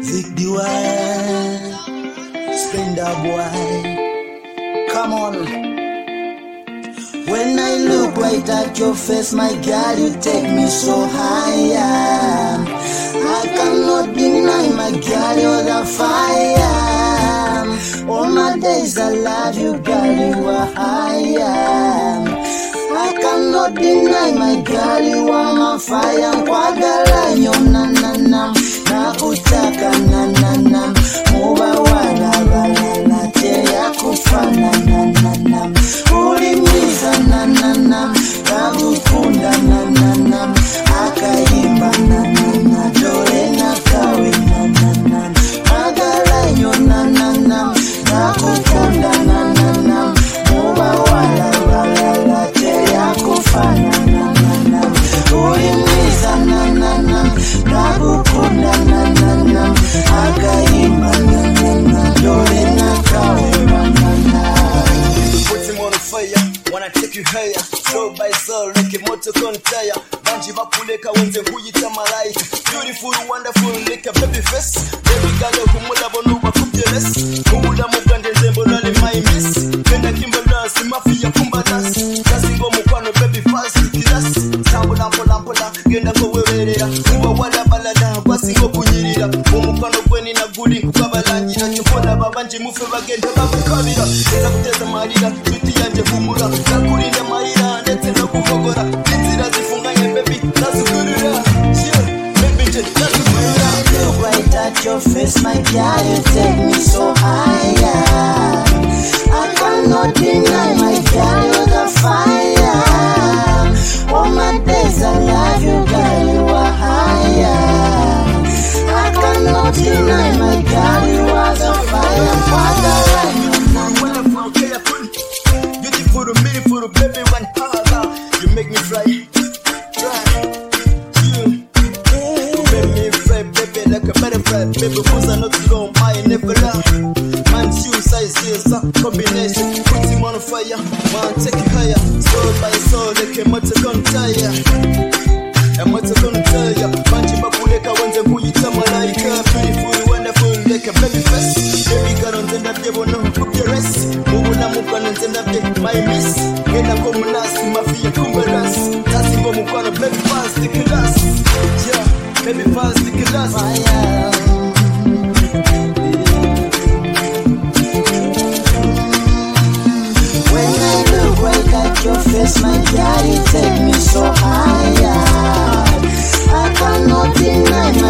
Vic the Wild, Spender Boy. Come on. When I look right at your face, my girl, you take me so high. I cannot deny, my girl, you're the fire. All my days I love you, girl, you are higher. I cannot deny, my girl, you are my fire. Kwagala nyo na na na, na kutaka na na na. Muba wala wala la te ya kufana na na na. Ulimiza na na na, kabukunda na na na. Akaimba na na na, dole na kawe na na na. Magala nyo na na na, na kutaka na na na. Muba wala wala la te ya kufana na na na. Ulimiza na na na, kabukunda na na na. Akaimba na na na, dole na kawe na na na. Put him on fire, wanna take you higher. Soul by soul, like a motor contire. Banji bakuleka wenze kuyita malaika. Beautiful, wonderful, like a baby face. Baby girl, kumula bonu bakubyeles. Kumula mugande zembo nale my miss. Kenda kimbalas, mafia kumbalas. Kasingo mukwano baby fast kilas. Sambo lampola, genda ko wewerera. Kuba wala balada, kwasingo kunyirira. Umukwano kweni na guli kukabalangi na chukola babanji mufe bagenda bakukabira. Eza kuteza marira, tuti yanje humura. Nakulinda marira, ndetse no kuvogora. Inzira zifunganye baby, nazukurira. Baby je, nazukurira. Look right at your face, my girl, you take me so higher. I cannot deny, my girl, you're the fire. All my days I love you, girl, you are higher. I cannot deny, my girl, you are the fire. Wonderful, careful, beautiful, meaningful, baby, one hour. You make me fly. You make me fly, baby, like a butterfly. Baby, cause I not slow, I never lie. Man, shoe size, yes, combination. Put him on fire, man, take it higher. Soul by soul, like a motor contire. A motor contire. Banji bakuleka wenze kuyita malaika. Beautiful, wonderful, like a baby face. Baby girl, nzenda bye bono kubyeresi. Mubuna mukwana nzenda bye my miss. Genda ko munasi mafia kumberas. Kasi ngo mukwano baby fast kilas. Yeah, baby fast kilas. Fire. When I look right at your face, my girl, you take me so higher. I cannot deny, my